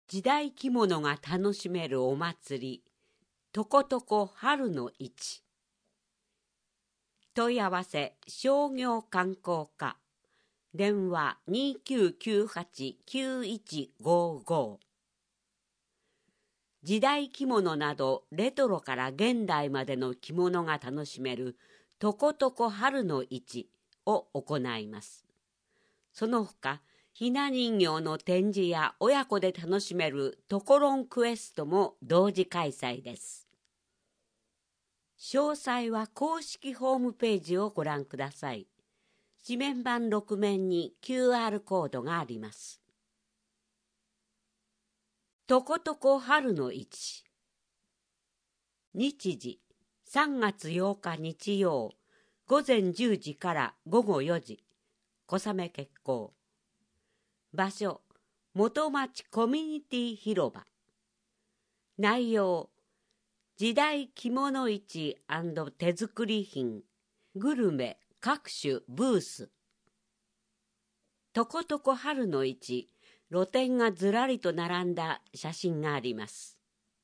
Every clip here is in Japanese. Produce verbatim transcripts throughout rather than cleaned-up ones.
時代着物が楽しめるお祭り、とことこ春の市。問い合わせ商業観光課、電話 にきゅうきゅうはちきゅういちごご。時代着物などレトロから現代までの着物が楽しめるとことこ春の市を行います。その他、ひな人形の展示や親子で楽しめるところんクエストも同時開催です。詳細は公式ホームページをご覧ください。紙面版ろく面に キューアール コードがあります。とことこ春の市。日時さんがつようか日曜、午前じゅうじから午後よじ、小雨決行。場所、元町コミュニティ広場。内容、時代着物市&手作り品、グルメ各種ブース。とことこ春の市、露店がずらりと並んだ写真があります。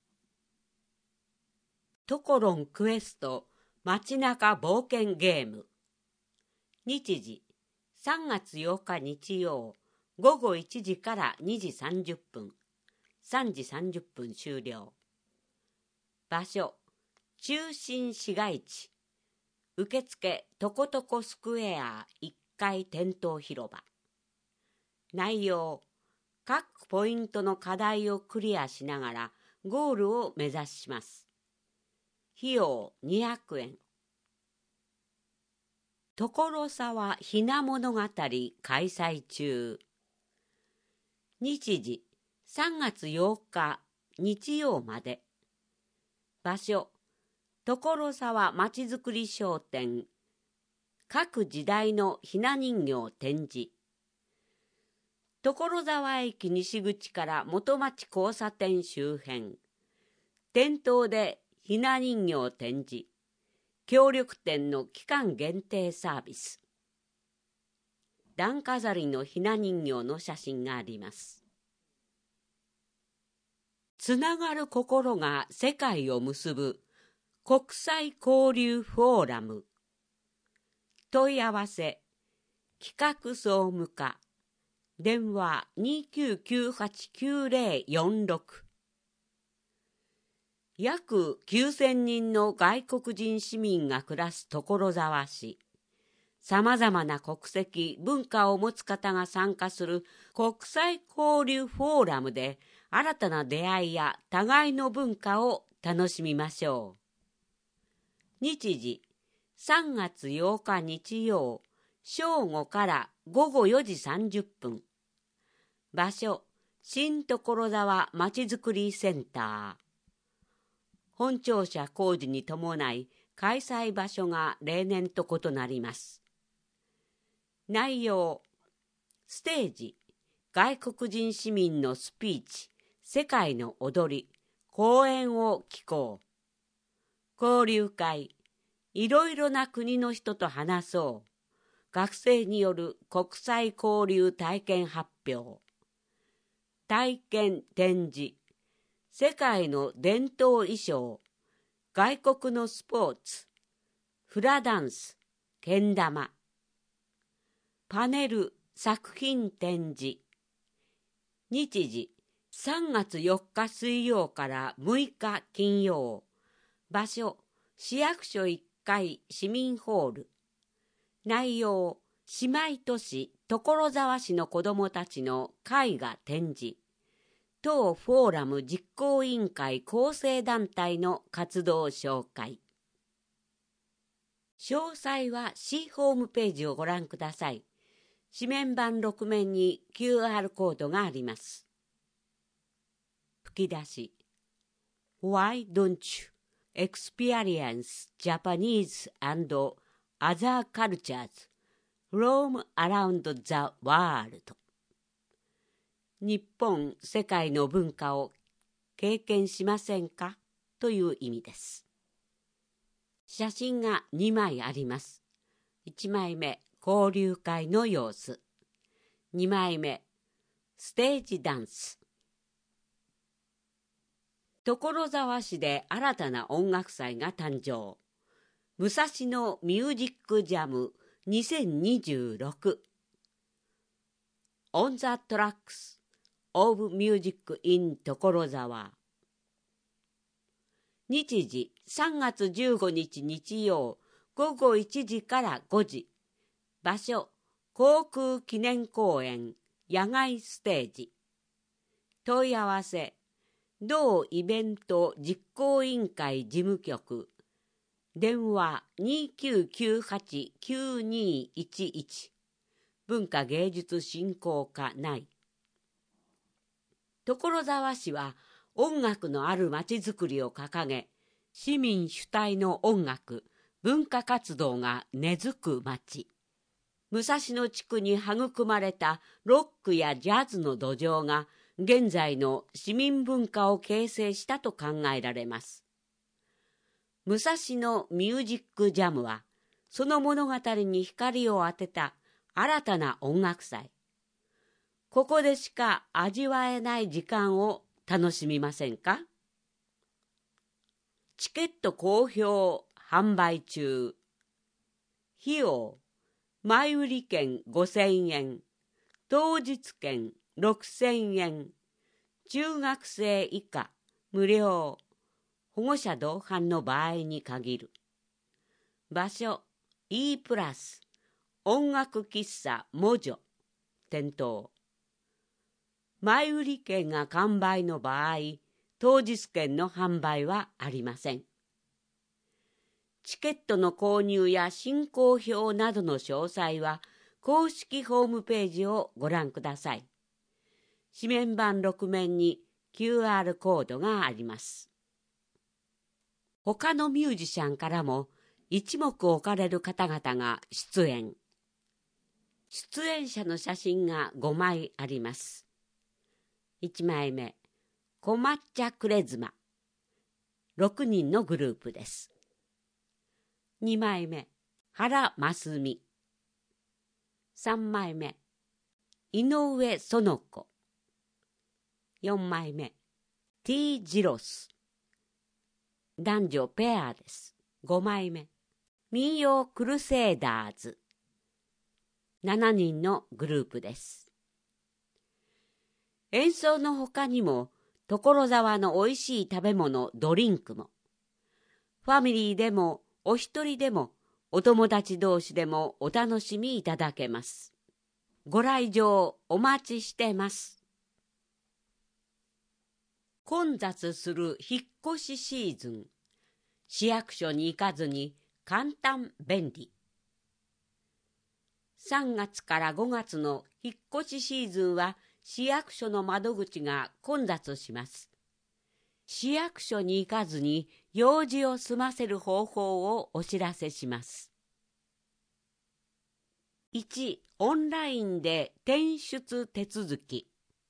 ところんクエスト街中冒険ゲーム。日時、さんがつようか日曜、午後いちじからにじさんじゅっぷん、さんじさんじゅっぷん終了。場所、中心市街地。受付とことこスクエアいっかい店頭広場。内容、各ポイントの課題をクリアしながらゴールを目指します。費用にひゃくえん。所沢ひな物語開催中。日時さんがつようか日曜まで。場所、所沢まちづくり商店。各時代のひな人形展示。所沢駅西口から元町交差点周辺。店頭でひな人形展示。協力店の期間限定サービス。段飾りのひな人形の写真があります。つながる心が世界を結ぶ国際交流フォーラム。問い合わせ企画総務課、電話 にきゅうきゅうはちきゅうぜろよんろく。約きゅうせんにんの外国人市民が暮らす所沢市。さまざまな国籍、文化を持つ方が参加する国際交流フォーラムで新たな出会いや互いの文化を楽しみましょう。日時、さんがつようか日曜、正午から午後よじさんじゅっぷん。場所、新所沢まちづくりセンター。本庁舎工事に伴い開催場所が例年と異なります。内容、ステージ、外国人市民のスピーチ、世界の踊り、講演を聞こう。交流会、いろいろな国の人と話そう。学生による国際交流体験発表。体験展示、世界の伝統衣装、外国のスポーツ、フラダンス、けん玉。パネル作品展示。日時、さんがつよっか水曜からむいか金曜。場所、市役所いっかい市民ホール。内容、姉妹都市所沢市の子どもたちの絵画展示。当フォーラム実行委員会構成団体の活動紹介。詳細は市ホームページをご覧ください。紙面版ろく面に キューアール コードがあります。吹き出し。Why don't you experience Japanese and other cultures from around the world? 日本、世界の文化を経験しませんかという意味です。写真がにまいあります。いちまいめ、交流会の様子。にまいめ、ステージダンス。 所沢市で新たな音楽祭が誕生。武蔵野ミュージックジャムにせんにじゅうろく On the Tracks of Music in 所沢。日時さんがつじゅうごにち日曜ごごいちじからごじ。場所航空記念公園野外ステージ。問い合わせ同イベント実行委員会事務局電話 にきゅうきゅうはちきゅうにいちいち 文化芸術振興課内。所沢市は音楽のあるまちづくりを掲げ、市民主体の音楽文化活動が根付く町。武蔵野地区に育まれたロックやジャズの土壌が現在の市民文化を形成したと考えられます。武蔵野ミュージックジャムはその物語に光を当てた新たな音楽祭。ここでしか味わえない時間を楽しみませんか？チケット好評販売中。費用前売り券ごせんえん、当日券ろくせんえん、中学生以下無料、保護者同伴の場合に限る。場所 E プラス音楽喫茶モジョ店頭。前売り券が完売の場合、当日券の販売はありません。チケットの購入や進行表などの詳細は公式ホームページをご覧ください。紙面版ろく面に キューアール コードがあります。他のミュージシャンからも一目置かれる方々が出演。出演者の写真がごまいあります。いちまいめ、こまっちゃくれずま。ろくにんのグループです。にまいめ、原ますみ。さんまいめ、井上園子。よんまいめ、T ジロス。男女ペアです。ごまいめ、民謡クルセイダーズ。しちにんのグループです。演奏のほかにも、所沢のおいしい食べ物、ドリンクも。ファミリーでも、お一人でも、お友達同士でもお楽しみいただけます。ご来場お待ちしてます。混雑する引っ越しシーズン。市役所に行かずに簡単便利。さんがつからごがつの引っ越しシーズンは市役所の窓口が混雑します。市役所に行かずに用事を済ませる方法をお知らせします。いち. オンラインで転出手続き。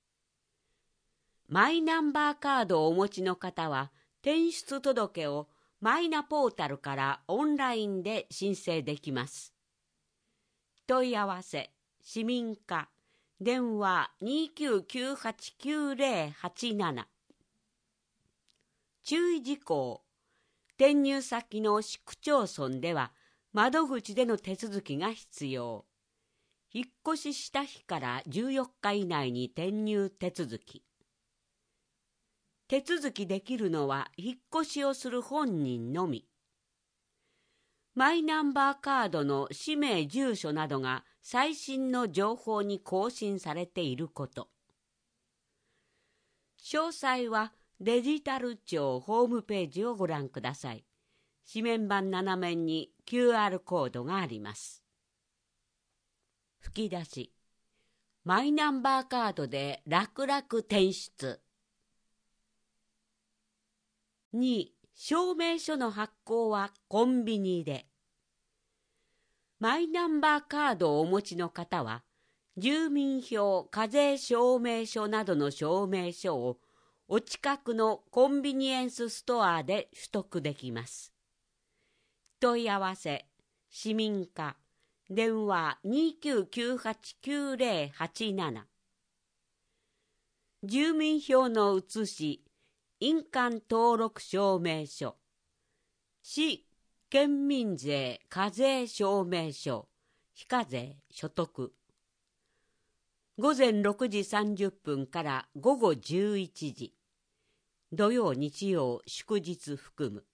マイナンバーカードをお持ちの方は、転出届をマイナポータルからオンラインで申請できます。問い合わせ、市民課、電話 にきゅうきゅうはちきゅうぜろはちなな。注意事項、転入先の市区町村では窓口での手続きが必要。引っ越しした日からじゅうよっか以内に転入手続き。手続きできるのは引っ越しをする本人のみ。マイナンバーカードの氏名住所などが最新の情報に更新されていること。詳細はデジタル庁ホームページをご覧ください。紙面版なな面に キューアール コードがあります。吹き出し。マイナンバーカードで楽々転出。に. 証明書の発行はコンビニで。マイナンバーカードをお持ちの方は、住民票、課税証明書などの証明書をお近くのコンビニエンスストアで取得できます。問い合わせ、市民課、電話 にきゅうきゅうはちきゅうぜろはちなな。住民票の写し、 印鑑登録証明書、市県民税課税証明書、非課税所得。午前ろくじさんじゅっぷんから午後じゅういちじ、土曜日曜祝日含む。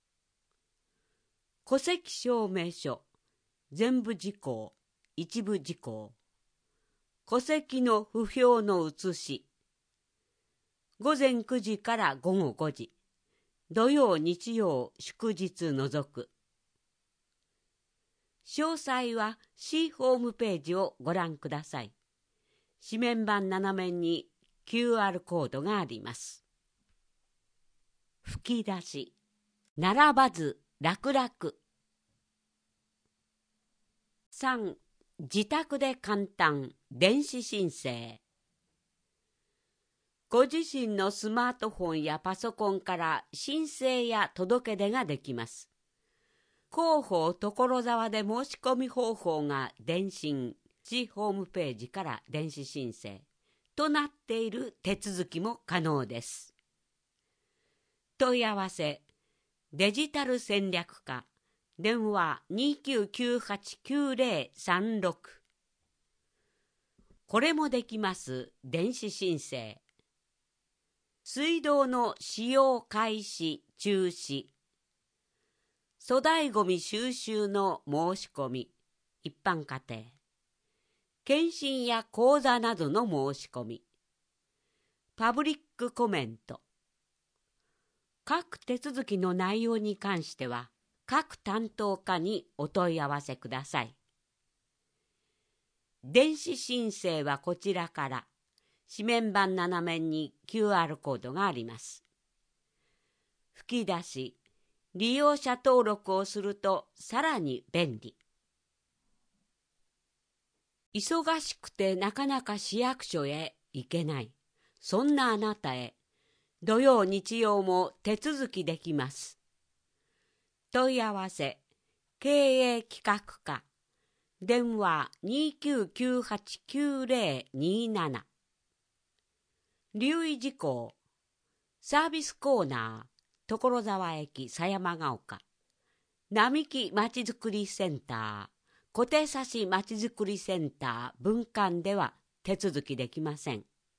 戸籍証明書、全部事項、一部事項。戸籍の不評の写し。午前くじから午後ごじ、土曜日曜祝日除く。詳細は市ホームページをご覧ください。紙面板斜面に キューアール コードがあります。吹き出し、並ばず楽々。さん. 自宅で簡単電子申請。ご自身のスマートフォンやパソコンから申請や届け出ができます。広報所沢で申し込み方法が電信、市ホームページから電子申請となっている手続きも可能です。問い合わせ、デジタル戦略課、電話 にきゅうきゅうはちきゅうぜろさんろく。これもできます電子申請。水道の使用開始中止。粗大ごみ収集の申し込み、一般家庭。検診や講座などの申し込み。パブリックコメント。各手続きの内容に関しては、各担当課にお問い合わせください。電子申請はこちらから、紙面板斜面に キューアール コードがあります。吹き出し、利用者登録をするとさらに便利。忙しくてなかなか市役所へ行けない。そんなあなたへ、土曜日曜も手続きできます。問い合わせ、経営企画課、電話 にきゅうきゅうはちきゅうぜろになな。留意事項、サービスコーナー、所沢駅狭山ヶ丘、並木まちづくりセンター、小手指まちづくりセンター分館では手続きできません。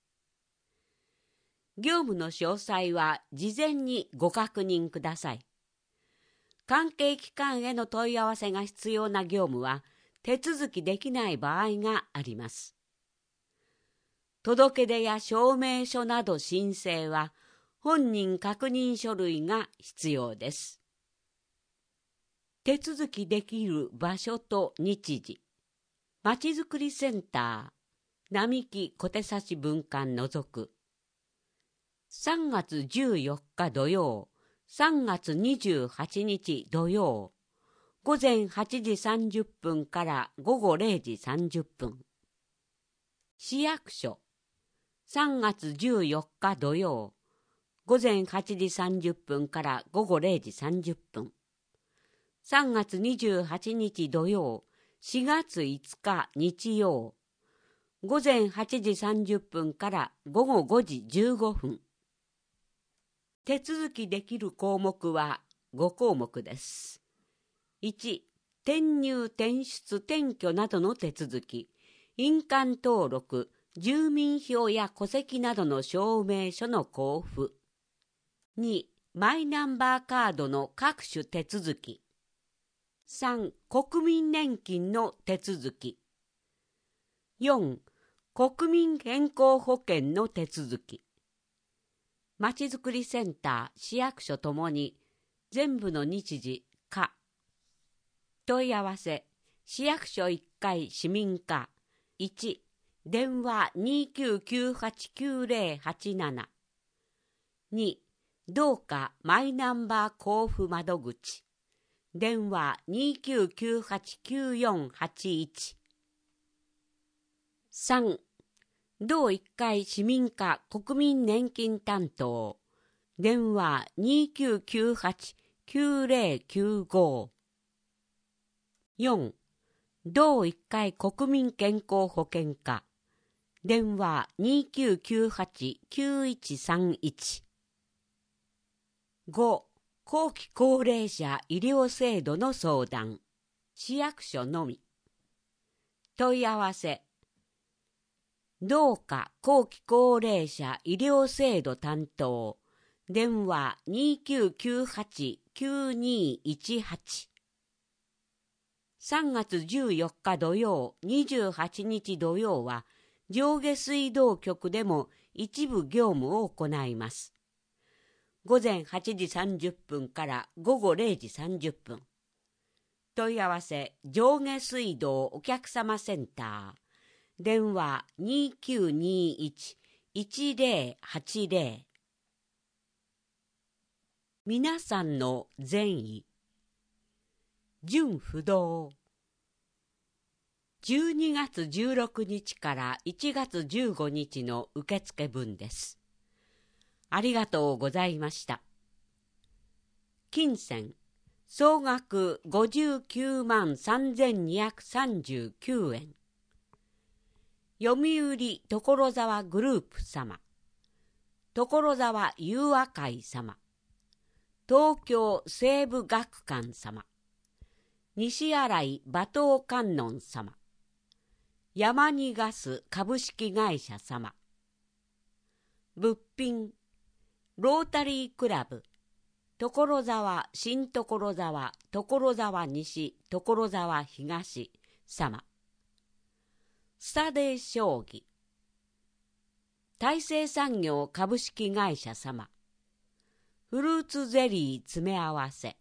業務の詳細は事前にご確認ください。関係機関への問い合わせが必要な業務は手続きできない場合があります。届け出や証明書など申請は本人確認書類が必要です。手続きできる場所と日時。まちづくりセンター、並木小手指分館除く。さんがつじゅうよっか土曜、さんがつにじゅうはちにち土曜、午前はちじさんじゅっぷんから午後れいじさんじゅっぷん。市役所、さんがつじゅうよっか土曜、午前はちじさんじゅっぷんから午後れいじさんじゅっぷん。さんがつにじゅうはちにち土曜、しがついつか日曜、午前はちじさんじゅっぷんから午後ごじじゅうごふん。手続きできる項目はごこうもくです。いち. 転入転出転居などの手続き、印鑑登録、住民票や戸籍などの証明書の交付。に. マイナンバーカードの各種手続き。さん. 国民年金の手続き。よん. 国民健康保険の手続き。まちづくりセンター、市役所ともに全部の日時課。問い合わせ、市役所いっかい市民課。いち. 電話 にきゅうきゅうはちきゅうぜろはちなな。に. 同課マイナンバー交付窓口。電話 にきゅうきゅうはちきゅうよんはちいち。さん. 同いっかい市民課国民年金担当。電話 にきゅうきゅうはちきゅうぜろきゅうご。よん. 同いっかい国民健康保険課。電話 にきゅうきゅうはちきゅういちさんいち。 ご、後期高齢者医療制度の相談、市役所のみ。問い合わせ、どうか後期高齢者医療制度担当、電話 にきゅうきゅうはち きゅうにいちはち。さんがつじゅうよっか土曜、にじゅうはちにち土曜は、上下水道局でも一部業務を行います。ごぜんはちじさんじゅっぷんからごごれいじさんじゅっぷん。問い合わせ、上下水道お客様センター。電話 にきゅうにいち いちぜろはちぜろ。皆さんの善意。純不動。じゅうにがつじゅうろくにちからいちがつじゅうごにちの受付分です。ありがとうございました。金銭、総額ごじゅうきゅうまんさんぜんにひゃくさんじゅうきゅうえん。読売所沢グループ様、所沢友和会様、東京西部学館様、西新井馬頭観音様、山にガス株式会社様。物品、ロータリークラブ、所沢新所沢所沢西所沢東様。スタデー将棋、大成産業株式会社様。フルーツゼリー詰め合わせ。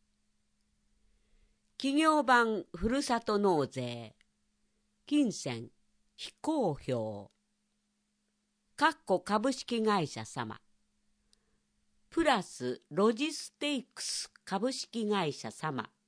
企業版ふるさと納税。金銭、非公表。かっこ株式会社様。プラスロジステイクス株式会社様。